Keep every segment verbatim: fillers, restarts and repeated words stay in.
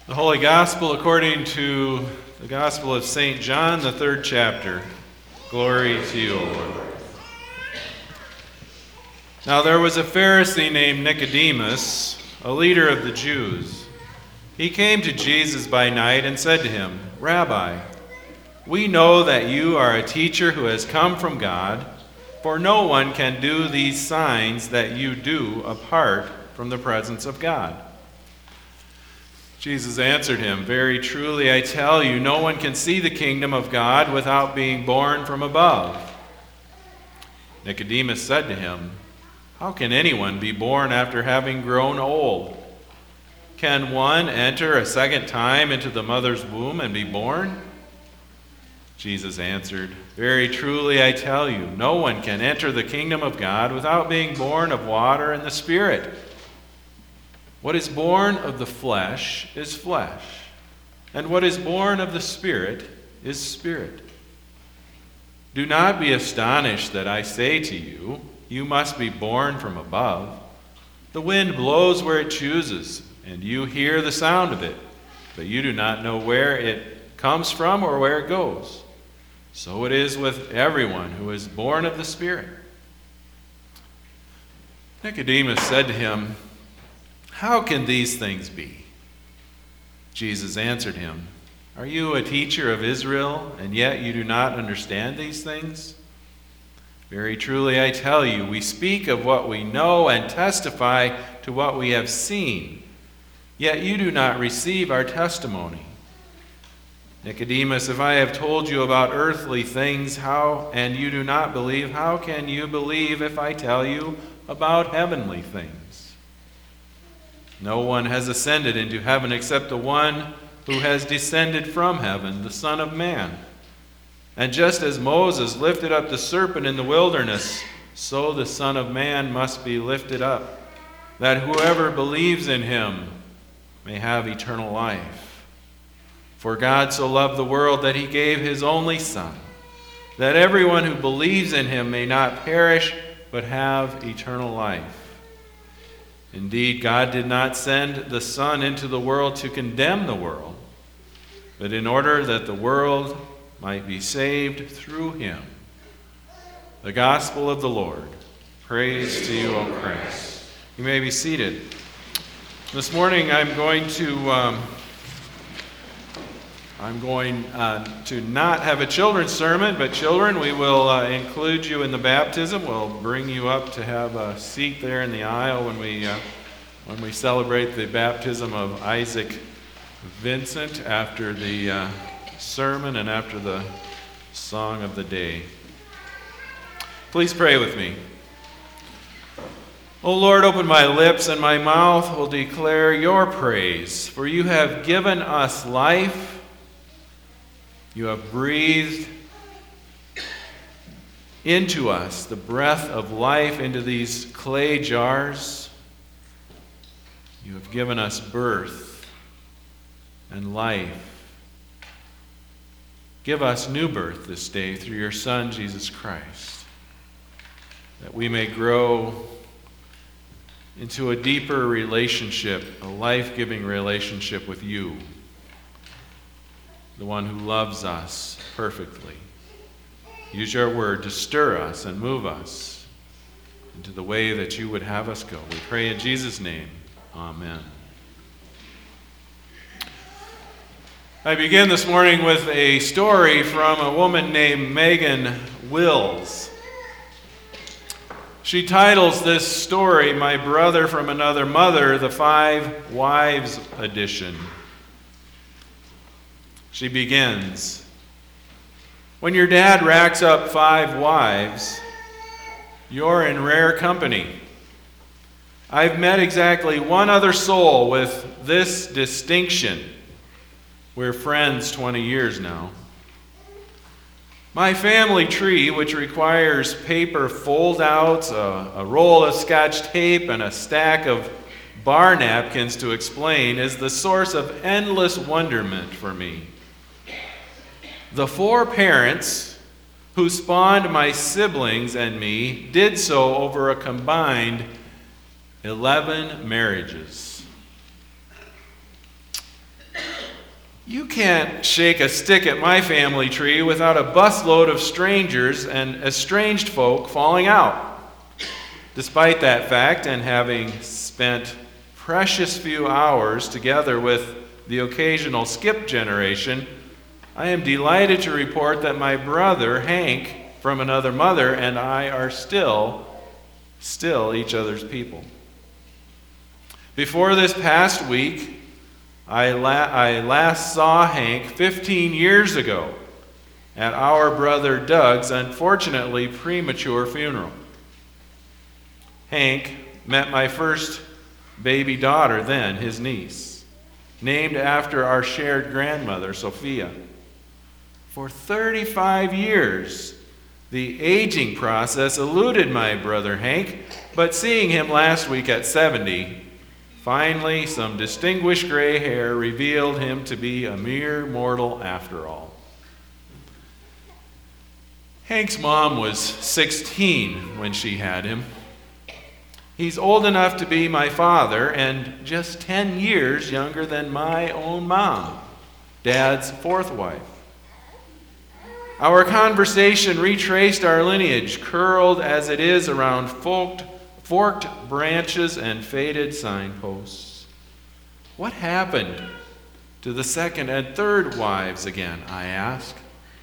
The Holy Gospel according to the Gospel of Saint John, the third chapter. Glory to you, O Lord. Now there was a Pharisee named Nicodemus, a leader of the Jews. He came to Jesus by night and said to him, "Rabbi, we know that you are a teacher who has come from God, for no one can do these signs that you do apart from the presence of God." Jesus answered him, "Very truly I tell you, no one can see the kingdom of God without being born from above." Nicodemus said to him, "How can anyone be born after having grown old? Can one enter a second time into the mother's womb and be born?" Jesus answered, "Very truly I tell you, no one can enter the kingdom of God without being born of water and the Spirit. What is born of the flesh is flesh, and what is born of the Spirit is spirit. Do not be astonished that I say to you, you must be born from above. The wind blows where it chooses, and you hear the sound of it, but you do not know where it comes from or where it goes. So it is with everyone who is born of the Spirit." Nicodemus said to him, "How can these things be?" Jesus answered him, "Are you a teacher of Israel, and yet you do not understand these things? Very truly I tell you, we speak of what we know and testify to what we have seen, yet you do not receive our testimony. Nicodemus, if I have told you about earthly things, how and you do not believe, how can you believe if I tell you about heavenly things? No one has ascended into heaven except the one who has descended from heaven, the Son of Man. And just as Moses lifted up the serpent in the wilderness, so the Son of Man must be lifted up, that whoever believes in him may have eternal life. For God so loved the world that he gave his only Son, that everyone who believes in him may not perish, but have eternal life. Indeed, God did not send the Son into the world to condemn the world, but in order that the world might be saved through him." The Gospel of the Lord. Praise to you, O Christ. You may be seated. This morning I'm going to um, I'm going uh, to not have a children's sermon, but children, we will uh, include you in the baptism. We'll bring you up to have a seat there in the aisle when we uh, when we celebrate the baptism of Isaac Vincent after the uh, sermon and after the song of the day. Please pray with me. O Lord, open my lips, and my mouth will declare your praise, for you have given us life. You have breathed into us the breath of life into these clay jars. You have given us birth and life. Give us new birth this day through your Son, Jesus Christ, that we may grow into a deeper relationship, a life-giving relationship with you, the one who loves us perfectly. Use your word to stir us and move us into the way that you would have us go. We pray in Jesus' name. Amen. I begin this morning with a story from a woman named Megan Wills. She titles this story, "My Brother from Another Mother, the Five Wives Edition." She begins, "When your dad racks up five wives, you're in rare company. I've met exactly one other soul with this distinction. We're friends twenty years now. My family tree, which requires paper fold-outs, a, a roll of Scotch tape, and a stack of bar napkins to explain, is the source of endless wonderment for me. The four parents who spawned my siblings and me did so over a combined eleven marriages. You can't shake a stick at my family tree without a busload of strangers and estranged folk falling out. Despite that fact, and having spent precious few hours together with the occasional skip generation, I am delighted to report that my brother, Hank, from another mother, and I are still, still each other's people. Before this past week, I, la- I last saw Hank fifteen years ago at our brother Doug's unfortunately premature funeral. Hank met my first baby daughter then, his niece, named after our shared grandmother, Sophia. For thirty-five years, the aging process eluded my brother Hank, but seeing him last week at seventy, finally some distinguished gray hair revealed him to be a mere mortal after all. Hank's mom was sixteen when she had him. He's old enough to be my father and just ten years younger than my own mom, Dad's fourth wife. Our conversation retraced our lineage, curled as it is around forked, forked branches and faded signposts. What happened to the second and third wives again, I asked.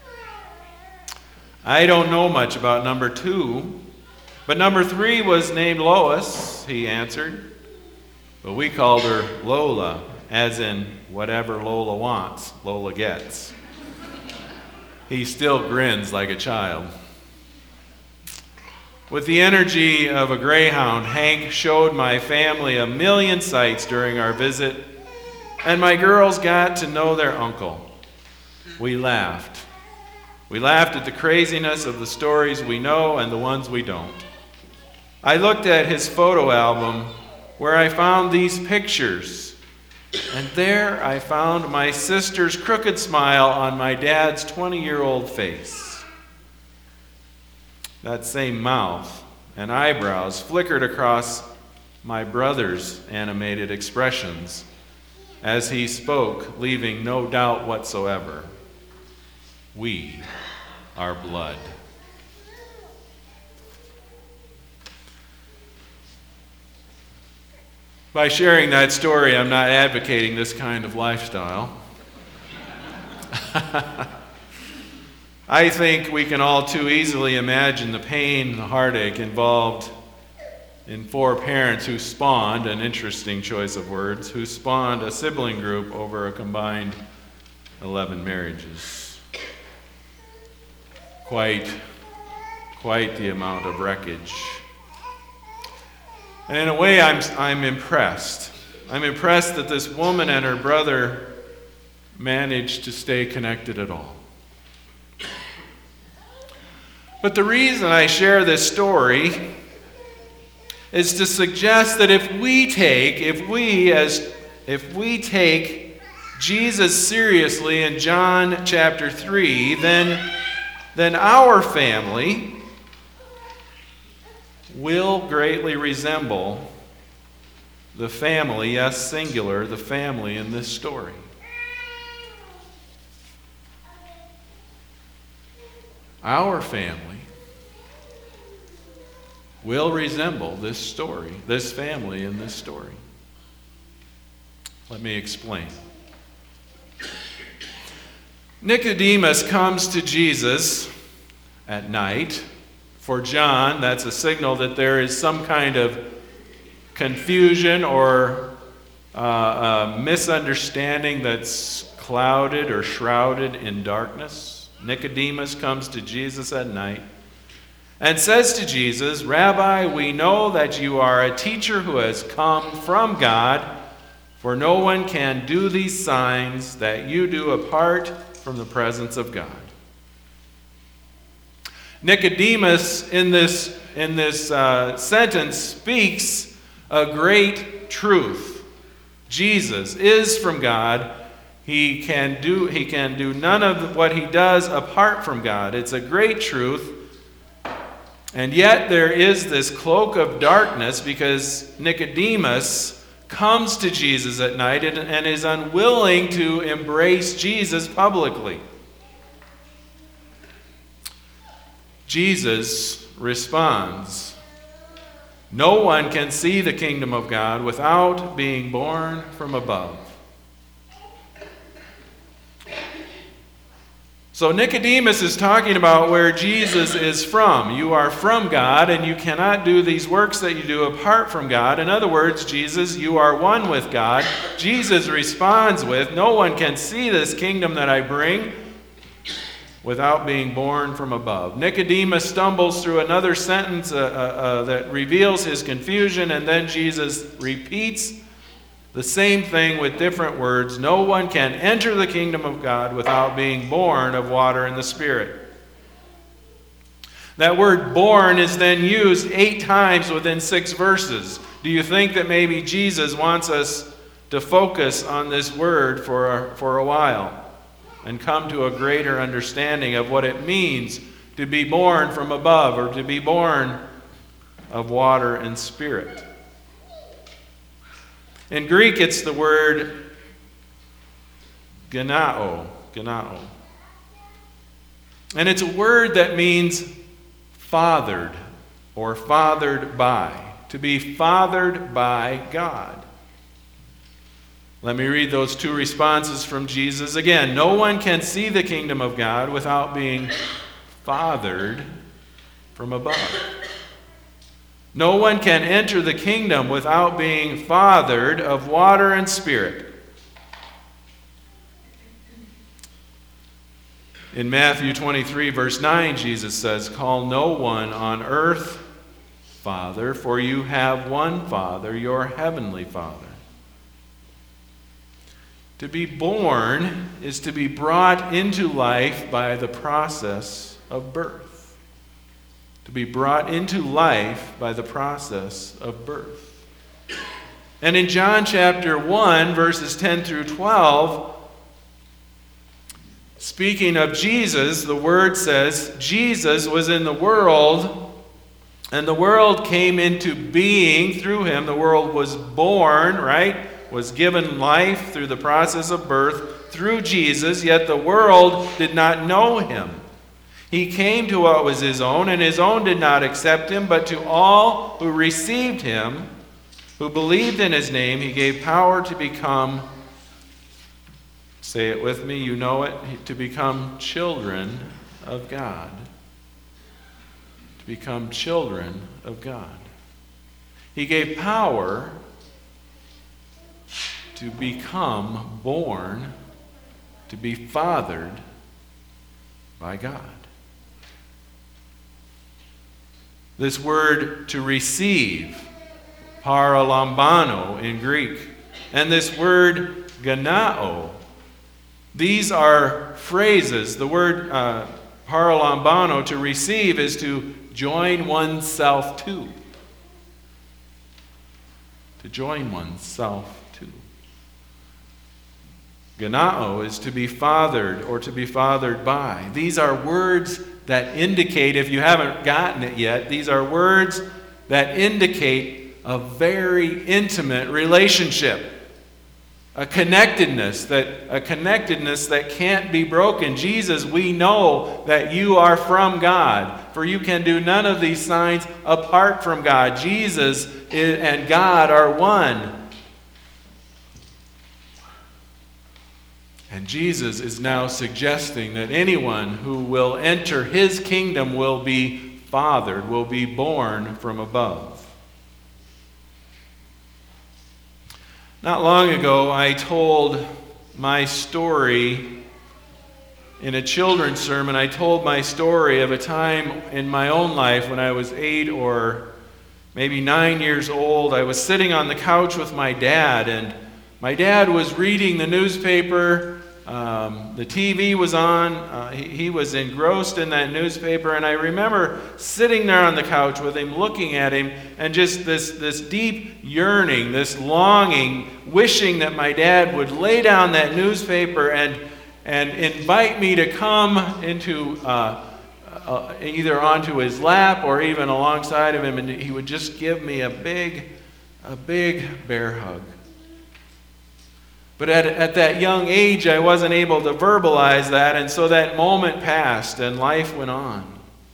I don't know much about number two, but number three was named Lois, he answered. But we called her Lola, as in whatever Lola wants, Lola gets. He still grins like a child. With the energy of a greyhound, Hank showed my family a million sights during our visit, and my girls got to know their uncle. We laughed. We laughed at the craziness of the stories we know and the ones we don't. I looked at his photo album where I found these pictures. And there I found my sister's crooked smile on my dad's twenty-year-old face. That same mouth and eyebrows flickered across my brother's animated expressions as he spoke, leaving no doubt whatsoever. We are blood. By sharing that story, I'm not advocating this kind of lifestyle. I think we can all too easily imagine the pain, the heartache involved in four parents who spawned, an interesting choice of words, who spawned a sibling group over a combined eleven marriages. Quite, quite the amount of wreckage. And in a way, I'm, I'm impressed. I'm impressed that this woman and her brother managed to stay connected at all. But the reason I share this story is to suggest that if we take, if we as, if we take Jesus seriously in John chapter three, then, then our family will greatly resemble the family, yes, singular, the family in this story. Our family will resemble this story, this family in this story. Let me explain. Nicodemus comes to Jesus at night. For John, that's a signal that there is some kind of confusion or uh, uh, misunderstanding that's clouded or shrouded in darkness. Nicodemus comes to Jesus at night and says to Jesus, "Rabbi, we know that you are a teacher who has come from God, for no one can do these signs that you do apart from the presence of God." Nicodemus, in this, in this uh, sentence, speaks a great truth. Jesus is from God. He can do, he can do none of what he does apart from God. It's a great truth. And yet there is this cloak of darkness because Nicodemus comes to Jesus at night and, and is unwilling to embrace Jesus publicly. Jesus responds, "No one can see the kingdom of God without being born from above." So Nicodemus is talking about where Jesus is from. You are from God, and you cannot do these works that you do apart from God. In other words, Jesus, you are one with God. Jesus responds with, "No one can see this kingdom that I bring without being born from above." Nicodemus stumbles through another sentence uh, uh, uh, that reveals his confusion, and then Jesus repeats the same thing with different words. No one can enter the kingdom of God without being born of water and the Spirit. That word born is then used eight times within six verses. Do you think that maybe Jesus wants us to focus on this word for a, for a while and come to a greater understanding of what it means to be born from above, or to be born of water and Spirit? In Greek, it's the word genao, genao. And it's a word that means fathered or fathered by, to be fathered by God. Let me read those two responses from Jesus again. No one can see the kingdom of God without being fathered from above. No one can enter the kingdom without being fathered of water and Spirit. In Matthew twenty-three, verse nine, Jesus says, "Call no one on earth Father, for you have one Father, your heavenly Father." To be born is to be brought into life by the process of birth. To be brought into life by the process of birth. And in John chapter one, verses ten through twelve, speaking of Jesus, the word says, Jesus was in the world, and the world came into being through him. The world was born, right? Was given life through the process of birth through Jesus, yet the world did not know him. He came to what was his own, and his own did not accept him, but to all who received him, who believed in his name, he gave power to become, say it with me, you know it, to become children of God. To become children of God. He gave power to become born, to be fathered by God. This word to receive, paralambano in Greek, and this word genao, these are phrases. The word uh, paralambano, to receive, is to join oneself to. To join oneself to. Genao is to be fathered or to be fathered by. These are words that indicate, if you haven't gotten it yet, these are words that indicate a very intimate relationship. A connectedness that a connectedness that can't be broken. Jesus, we know that you are from God, for you can do none of these signs apart from God. Jesus is, and God are one. And Jesus is now suggesting that anyone who will enter his kingdom will be fathered, will be born from above. Not long ago, I told my story in a children's sermon. I told my story of a time in my own life when I was eight or maybe nine years old. I was sitting on the couch with my dad, and my dad was reading the newspaper. Um, the T V was on. Uh, he, he was engrossed in that newspaper, and I remember sitting there on the couch with him, looking at him, and just this, this deep yearning, this longing, wishing that my dad would lay down that newspaper and, and invite me to come into uh, uh, either onto his lap or even alongside of him, and he would just give me a big, a big bear hug. But at, at that young age, I wasn't able to verbalize that, and so that moment passed and life went on.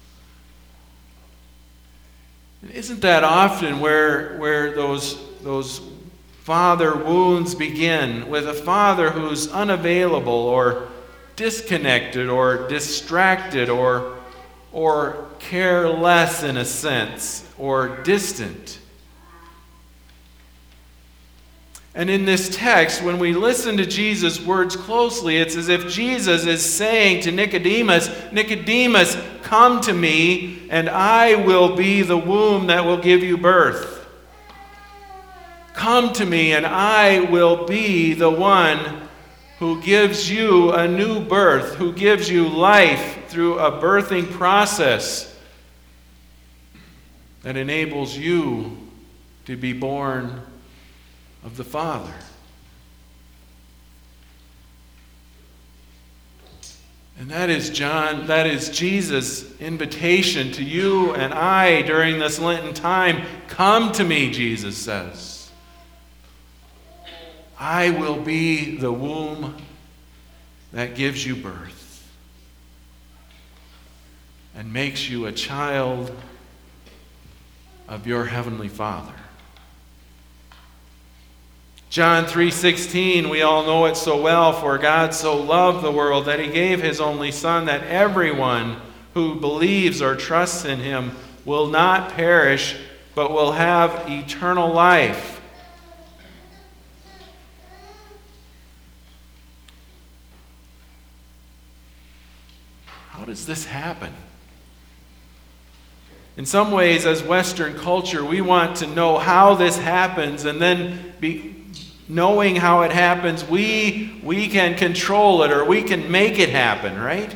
Isn't that often where, where those, those father wounds begin? With a father who's unavailable or disconnected or distracted or, or careless in a sense or distant. And in this text, when we listen to Jesus' words closely, it's as if Jesus is saying to Nicodemus, Nicodemus, come to me, and I will be the womb that will give you birth. Come to me, and I will be the one who gives you a new birth, who gives you life through a birthing process that enables you to be born of the Father. And that is John, that is Jesus' invitation to you and I during this Lenten time. Come to me, Jesus says. I will be the womb that gives you birth and makes you a child of your heavenly Father. John three sixteen, we all know it so well, for God so loved the world that he gave his only Son, that everyone who believes or trusts in him will not perish, but will have eternal life. How does this happen? In some ways, as Western culture, we want to know how this happens, and then be knowing how it happens, we, we can control it or we can make it happen, right?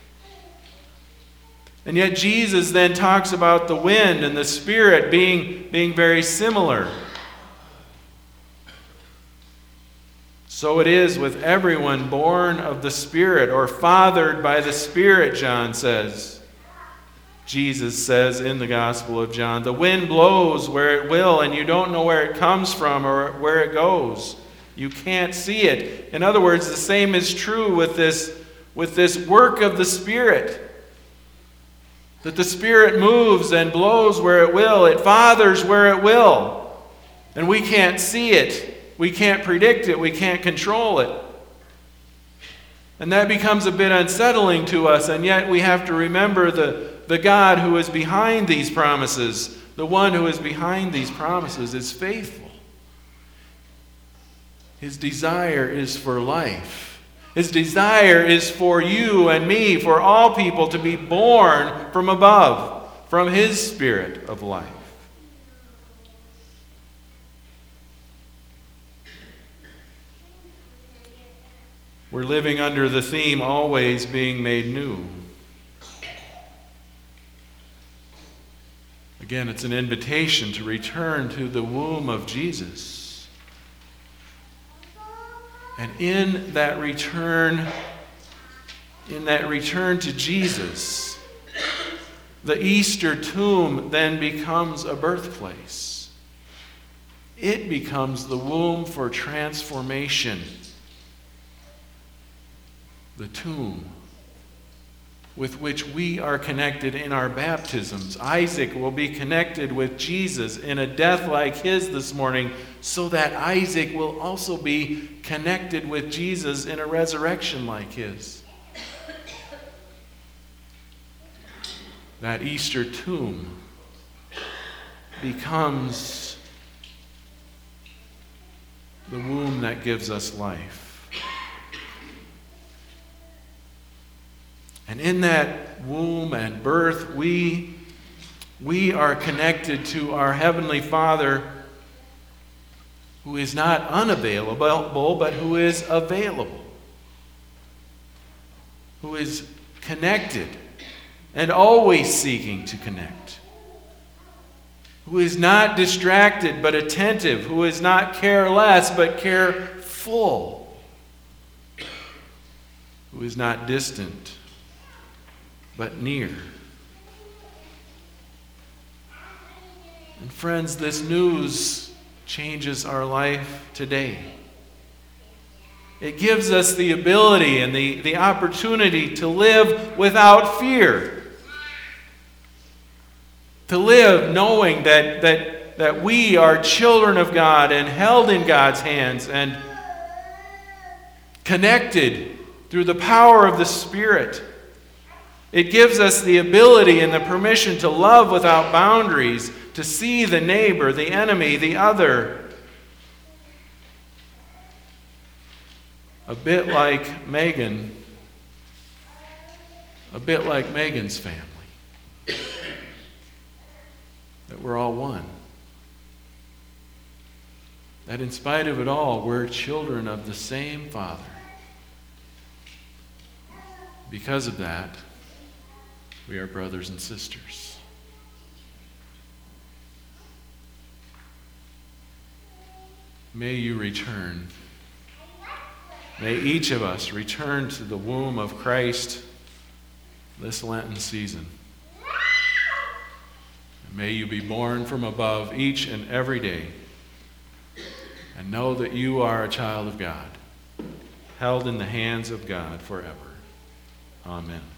And yet Jesus then talks about the wind and the Spirit being, being very similar. So it is with everyone born of the Spirit or fathered by the Spirit, John says. Jesus says in the Gospel of John, the wind blows where it will, and you don't know where it comes from or where it goes. You can't see it. In other words, the same is true with this, with this work of the Spirit. That the Spirit moves and blows where it will. It fathers where it will. And we can't see it. We can't predict it. We can't control it. And that becomes a bit unsettling to us, and yet we have to remember the The God who is behind these promises, the one who is behind these promises, is faithful. His desire is for life. His desire is for you and me, for all people to be born from above, from his Spirit of life. We're living under the theme, always being made new. Again, it's an invitation to return to the womb of Jesus. And in that return, in that return to Jesus, the Easter tomb then becomes a birthplace. It becomes the womb for transformation. The tomb with which we are connected in our baptisms. Isaac will be connected with Jesus in a death like his this morning, so that Isaac will also be connected with Jesus in a resurrection like his. That Easter tomb becomes the womb that gives us life. And in that womb and birth, we, we are connected to our Heavenly Father, who is not unavailable, but who is available, who is connected and always seeking to connect, who is not distracted but attentive, who is not careless but careful, who is not distant but near. And friends, this news changes our life today. It gives us the ability and the, the opportunity to live without fear. To live knowing that, that, that we are children of God and held in God's hands and connected through the power of the Spirit. It gives us the ability and the permission to love without boundaries, to see the neighbor, the enemy, the other. A bit like Megan, a bit like Megan's family. That we're all one. That in spite of it all, we're children of the same Father. Because of that, we are brothers and sisters. May you return. May each of us return to the womb of Christ this Lenten season. And may you be born from above each and every day and know that you are a child of God, held in the hands of God forever. Amen.